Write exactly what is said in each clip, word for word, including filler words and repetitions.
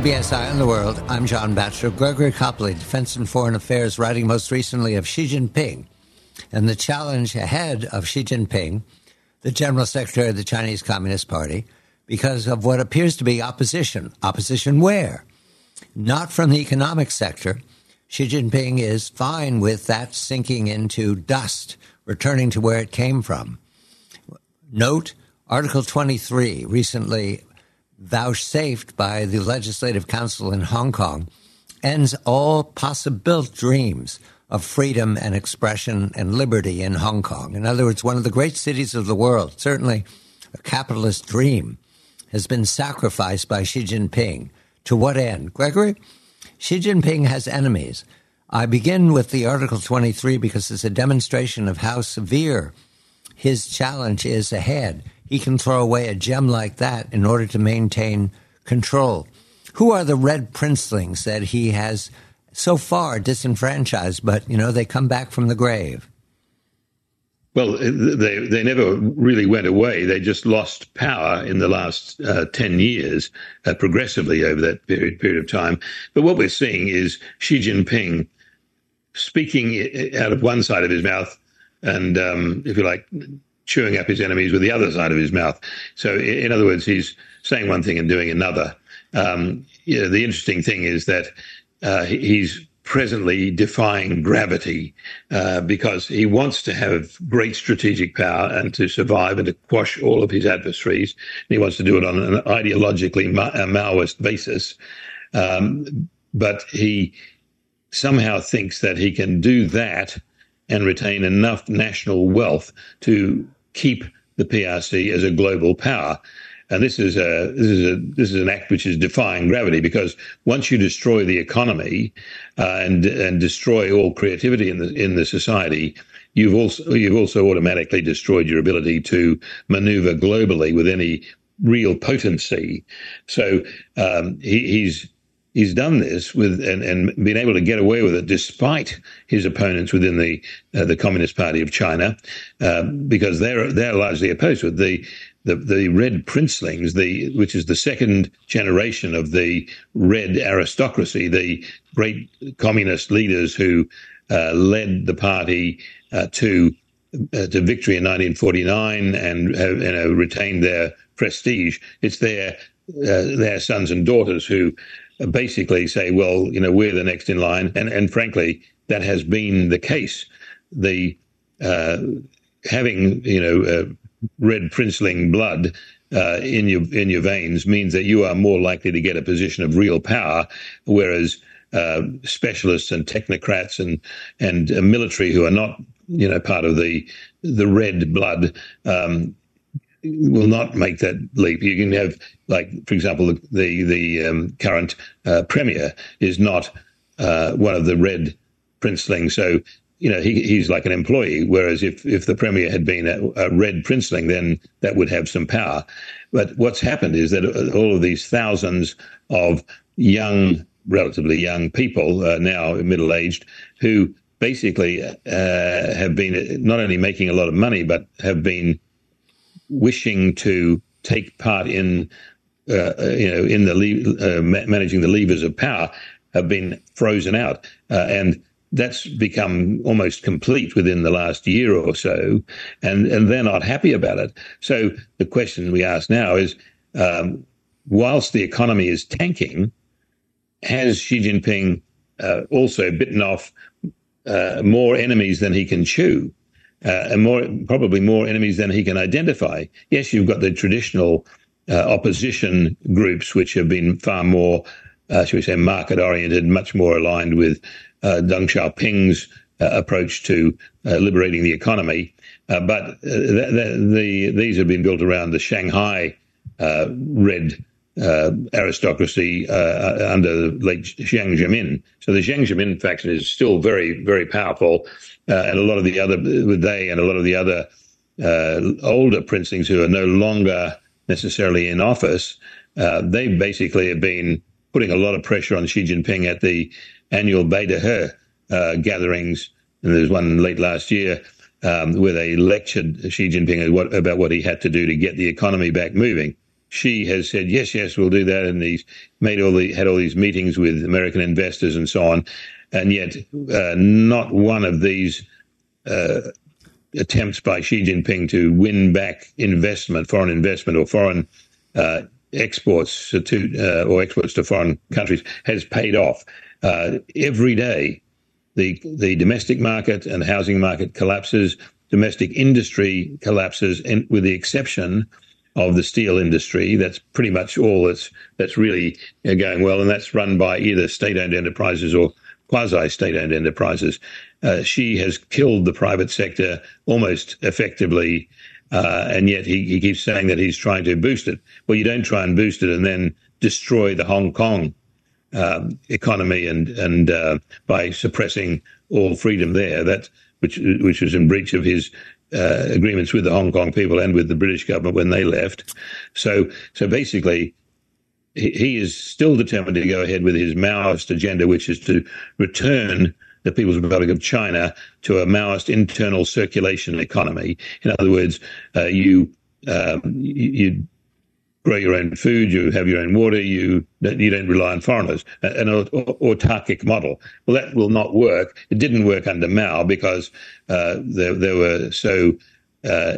B S Eye on the World. I'm John Batchelor. Gregory Copley, Defense and Foreign Affairs, writing most recently of Xi Jinping and the challenge ahead of Xi Jinping, the General Secretary of the Chinese Communist Party, because of what appears to be opposition. Opposition where? Not from the economic sector. Xi Jinping is fine with that sinking into dust, returning to where it came from. Note, Article twenty-three, recently vouchsafed by the Legislative Council in Hong Kong, ends all possible dreams of freedom and expression and liberty in Hong Kong. In other words, one of the great cities of the world, certainly a capitalist dream, has been sacrificed by Xi Jinping. To what end? Gregory, Xi Jinping has enemies. I begin with the Article twenty-three because it's a demonstration of how severe his challenge is ahead. He can throw away a gem like that in order to maintain control. Who are the red princelings that he has so far disenfranchised, but, you know, they come back from the grave? Well, they they never really went away. They just lost power in the last uh, ten years, uh, progressively over that period, period of time. But what we're seeing is Xi Jinping speaking out of one side of his mouth and, um, if you like, chewing up his enemies with the other side of his mouth. So, in other words, he's saying one thing and doing another. Um, you know, the interesting thing is that uh, he's presently defying gravity uh, because he wants to have great strategic power and to survive and to quash all of his adversaries. And he wants to do it on an ideologically Ma- a Maoist basis. Um, but he somehow thinks that he can do that and retain enough national wealth to keep the P R C as a global power. And this is a this is a this is an act which is defying gravity, because once you destroy the economy uh, and and destroy all creativity in the in the society, you've also you've also automatically destroyed your ability to maneuver globally with any real potency. So um, he, he's. He's done this with and, and been able to get away with it despite his opponents within the uh, the Communist Party of China, uh, because they're they're largely opposed to it. The the the Red Princelings, the which is the second generation of the Red aristocracy, the great communist leaders who uh, led the party uh, to uh, to victory in nineteen forty-nine and have you know, retained their prestige. It's their uh, their sons and daughters who basically say, well, you know, we're the next in line. And, and frankly, that has been the case. The uh, having, you know, uh, red princeling blood uh, in your in your veins means that you are more likely to get a position of real power, whereas uh, specialists and technocrats and and uh, military who are not, you know, part of the the red blood um, will not make that leap. You can have, like, for example, the the, the um, current uh, premier is not uh, one of the red princelings, so you know he he's like an employee. Whereas if if the premier had been a, a red princeling, then that would have some power. But what's happened is that all of these thousands of young, relatively young people, uh, now middle aged, who basically uh, have been not only making a lot of money, but have been wishing to take part in, uh, you know, in the le- uh, ma- managing the levers of power, have been frozen out, uh, and that's become almost complete within the last year or so, and and they're not happy about it. So the question we ask now is, um, whilst the economy is tanking, has Xi Jinping uh, also bitten off uh, more enemies than he can chew? Uh, and more, probably more enemies than he can identify. Yes, you've got the traditional uh, opposition groups, which have been far more, uh, shall we say, market-oriented, much more aligned with uh, Deng Xiaoping's uh, approach to uh, liberating the economy. Uh, but uh, the, the, the, these have been built around the Shanghai uh, red uh, aristocracy uh, under the late Jiang Zemin. So the Jiang Zemin faction is still very, very powerful. Uh, and a lot of the other, they and a lot of the other uh, older princelings who are no longer necessarily in office, uh, they basically have been putting a lot of pressure on Xi Jinping at the annual Beide He uh, gatherings. And there was one late last year um, where they lectured Xi Jinping about what he had to do to get the economy back moving. Xi has said, yes, yes, we'll do that. And he's made all the, had all these meetings with American investors and so on. And yet uh, not one of these uh, attempts by Xi Jinping to win back investment, foreign investment or foreign uh, exports to uh, or exports to foreign countries has paid off. Uh, every day, the the domestic market and housing market collapses. Domestic industry collapses, and with the exception of the steel industry, that's pretty much all that's that's really going well, and that's run by either state-owned enterprises or quasi-state-owned enterprises. Uh, Xi has killed the private sector almost effectively, uh, and yet he, he keeps saying that he's trying to boost it. Well, you don't try and boost it and then destroy the Hong Kong um, economy and and uh, by suppressing all freedom there. That which which was in breach of his uh, agreements with the Hong Kong people and with the British government when they left. So so basically, he, he is still determined to go ahead with his Maoist agenda, which is to return the People's Republic of China to a Maoist internal circulation economy. In other words, uh, you, uh, you you grow your own food, you have your own water, you you don't rely on foreigners, an autarkic model. Well, that will not work. It didn't work under Mao because uh, they, they were so uh,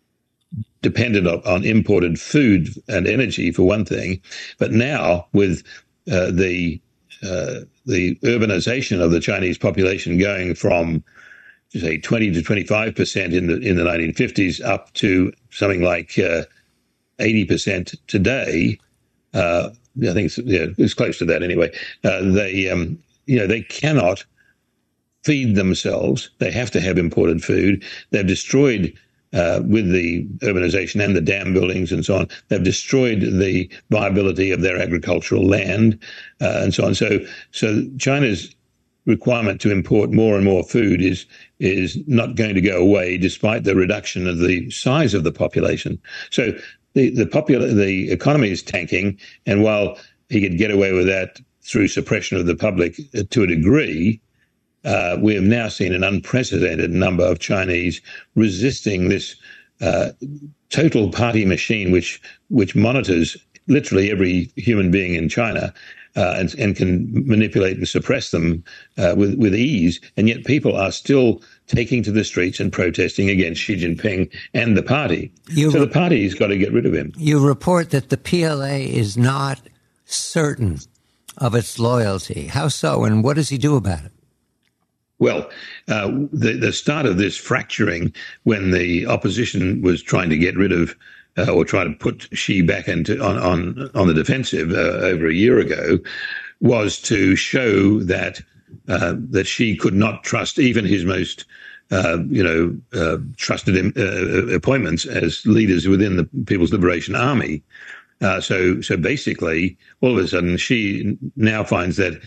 dependent on, on imported food and energy, for one thing. But now, with uh, the uh, the urbanization of the Chinese population going from, say, twenty to twenty-five percent in the in the nineteen fifties up to something like uh, eighty percent today, uh, I think it's, yeah, it's close to that anyway. Uh, they, um, you know, they cannot feed themselves. They have to have imported food. They've destroyed, uh, with the urbanization and the dam buildings and so on, they've destroyed the viability of their agricultural land uh, and so on. So, so China's requirement to import more and more food is is not going to go away, despite the reduction of the size of the population. So the the popular the economy is tanking, and while he could get away with that through suppression of the public to a degree, uh, we have now seen an unprecedented number of Chinese resisting this uh, total party machine, which which monitors literally every human being in China. Uh, and, and can manipulate and suppress them uh, with, with ease. And yet people are still taking to the streets and protesting against Xi Jinping and the party. You so re- the party's got to get rid of him. You report that the P L A is not certain of its loyalty. How so, and what does he do about it? Well, uh, the, the start of this fracturing, when the opposition was trying to get rid of Uh, or try to put Xi back into on on, on the defensive uh, over a year ago, was to show that uh, that Xi could not trust even his most uh, you know uh, trusted uh, appointments as leaders within the People's Liberation Army. Uh, so so basically, all of a sudden, Xi now finds that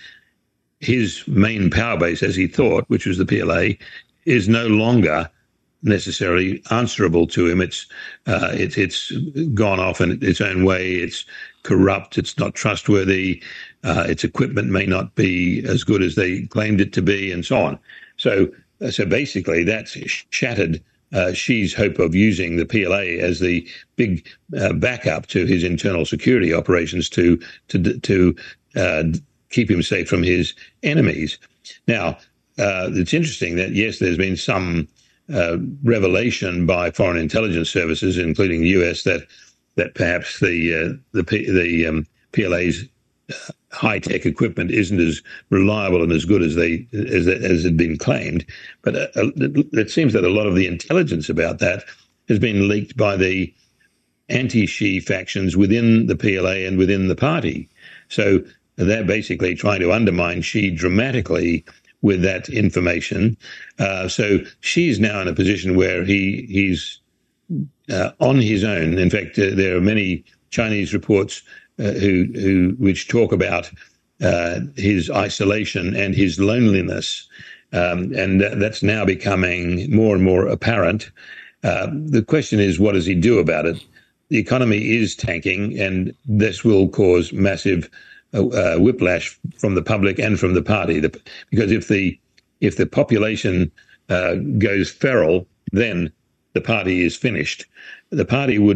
his main power base, as he thought, which was the P L A, is no longer necessarily answerable to him. It's uh, it, it's gone off in its own way. It's corrupt. It's not trustworthy. Uh, its equipment may not be as good as they claimed it to be, and so on. So so basically, that's shattered uh, Xi's hope of using the P L A as the big uh, backup to his internal security operations to to to uh, keep him safe from his enemies. Now, uh, it's interesting that yes, there's been some Uh, revelation by foreign intelligence services, including the U S, that that perhaps the uh, the P, the um, P L A's high tech equipment isn't as reliable and as good as they as as had been claimed. But uh, it seems that a lot of the intelligence about that has been leaked by the anti-Xi factions within the P L A and within the party. So they're basically trying to undermine Xi dramatically with that information. Uh, so Xi's now in a position where he he's uh, on his own. In fact, uh, there are many Chinese reports uh, who who which talk about uh, his isolation and his loneliness, um, and th- that's now becoming more and more apparent. Uh, the question is, what does he do about it? The economy is tanking, and this will cause massive Uh, whiplash from the public and from the party, the, because if the if the population uh, goes feral, then the party is finished. The party would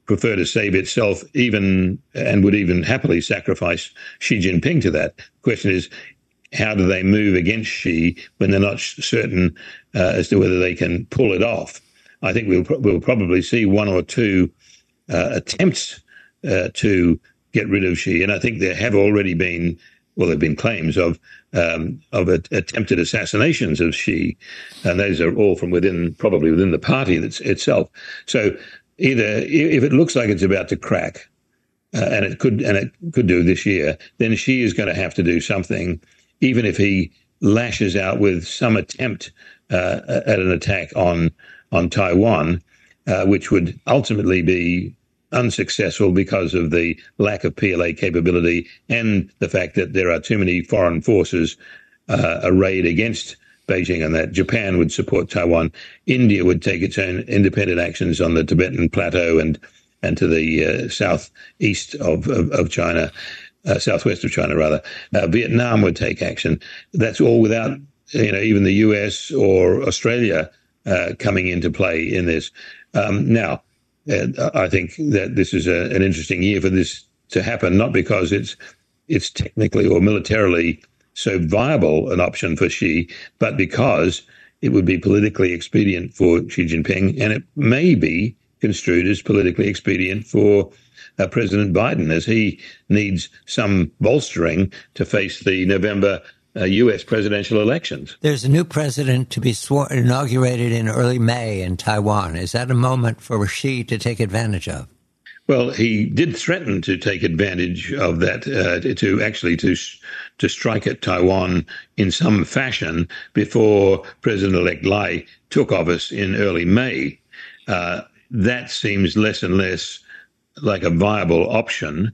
prefer to save itself even and would even happily sacrifice Xi Jinping to that. The question is, how do they move against Xi when they're not certain uh, as to whether they can pull it off? I think we'll, we'll probably see one or two uh, attempts uh, to get rid of Xi. And I think there have already been, well, there have been claims of um, of a, attempted assassinations of Xi. And those are all from within, probably within the party that's, itself. So either if it looks like it's about to crack, uh, and it could and it could do this year, then Xi is going to have to do something, even if he lashes out with some attempt uh, at an attack on on Taiwan, uh, which would ultimately be unsuccessful because of the lack of P L A capability and the fact that there are too many foreign forces uh, arrayed against Beijing, and that Japan would support Taiwan. India would take its own independent actions on the Tibetan Plateau and and to the uh, southeast of, of, of China, uh, southwest of China, rather. Uh, Vietnam would take action. That's all without, you know, even the U S or Australia uh, coming into play in this. Um, now, uh, I think that this is a, an interesting year for this to happen, not because it's it's technically or militarily so viable an option for Xi, but because it would be politically expedient for Xi Jinping, and it may be construed as politically expedient for uh, President Biden, as he needs some bolstering to face the November uh, U S presidential elections. There's a new president to be sworn, inaugurated in early May in Taiwan. Is that a moment for Xi to take advantage of? Well, he did threaten to take advantage of that, uh, to actually to to strike at Taiwan in some fashion before President-elect Lai took office in early May. Uh, that seems less and less like a viable option.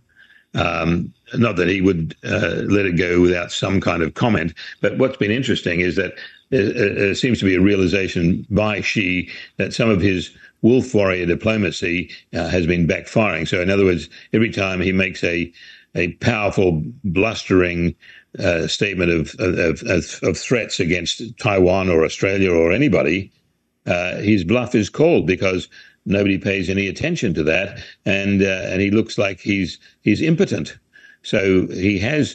Um, not that he would uh, let it go without some kind of comment, but what's been interesting is that there, there seems to be a realization by Xi that some of his wolf warrior diplomacy uh, has been backfiring. So in other words, every time he makes a a powerful, blustering uh, statement of, of, of, of threats against Taiwan or Australia or anybody, uh, his bluff is called because nobody pays any attention to that, and uh, and he looks like he's he's impotent. So he has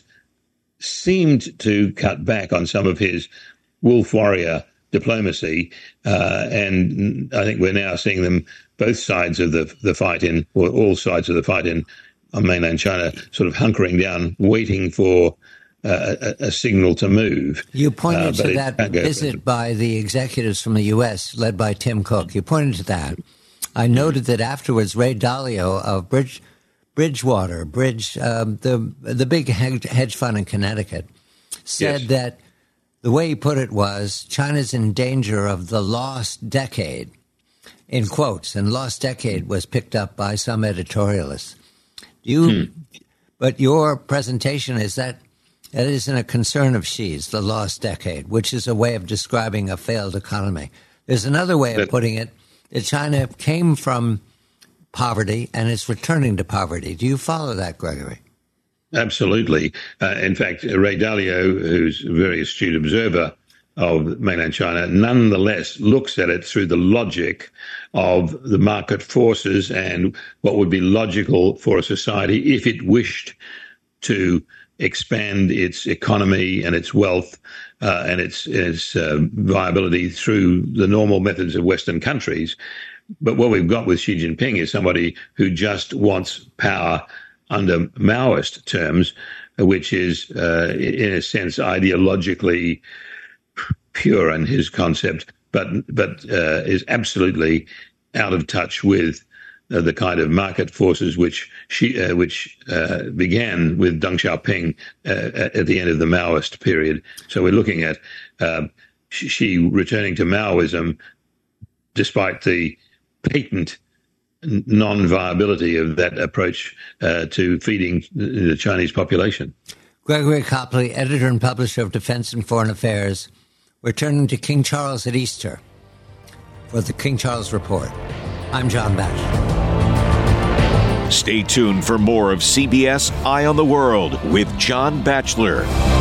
seemed to cut back on some of his wolf warrior diplomacy, uh, and I think we're now seeing them, both sides of the the fight in, or all sides of the fight in on mainland China, sort of hunkering down, waiting for uh, a, a signal to move. You pointed uh, to that visit by the executives from the U S, led by Tim Cook. You pointed to that. I noted that afterwards, Ray Dalio of Bridge, Bridgewater, Bridge, um, the the big hedge fund in Connecticut, said yes. that the way he put it was, China's in danger of the lost decade, in quotes, and lost decade was picked up by some editorialists. You, hmm. But your presentation is that that isn't a concern of Xi's, the lost decade, which is a way of describing a failed economy. There's another way of putting it, that China came from poverty and is returning to poverty. Do you follow that, Gregory? Absolutely. Uh, in fact, Ray Dalio, who's a very astute observer of mainland China, nonetheless looks at it through the logic of the market forces and what would be logical for a society if it wished to expand its economy and its wealth uh, and its, its uh, viability through the normal methods of Western countries. But what we've got with Xi Jinping is somebody who just wants power under Maoist terms, which is, uh, in a sense, ideologically pure in his concept, but but uh, is absolutely out of touch with uh, the kind of market forces which she, uh, which uh, began with Deng Xiaoping uh, at the end of the Maoist period. So we're looking at uh, Xi returning to Maoism, despite the patent non-viability of that approach uh, to feeding the Chinese population. Gregory Copley, editor and publisher of Defense and Foreign Affairs. We're turning to King Charles at Easter for the King Charles Report. I'm John Batchelor. Stay tuned for more of C B S Eye on the World with John Batchelor.